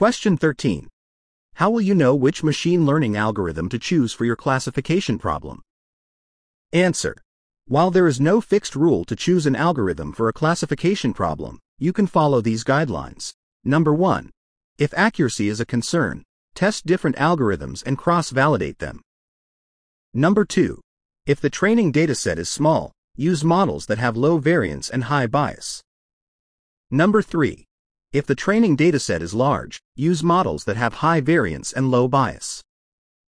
Question 13. How will you know which machine learning algorithm to choose for your classification problem? Answer. While there is no fixed rule to choose an algorithm for a classification problem, you can follow these guidelines. Number 1. If accuracy is a concern, test different algorithms and cross-validate them. Number 2. If the training dataset is small, use models that have low variance and high bias. Number 3. If the training dataset is large, use models that have high variance and low bias.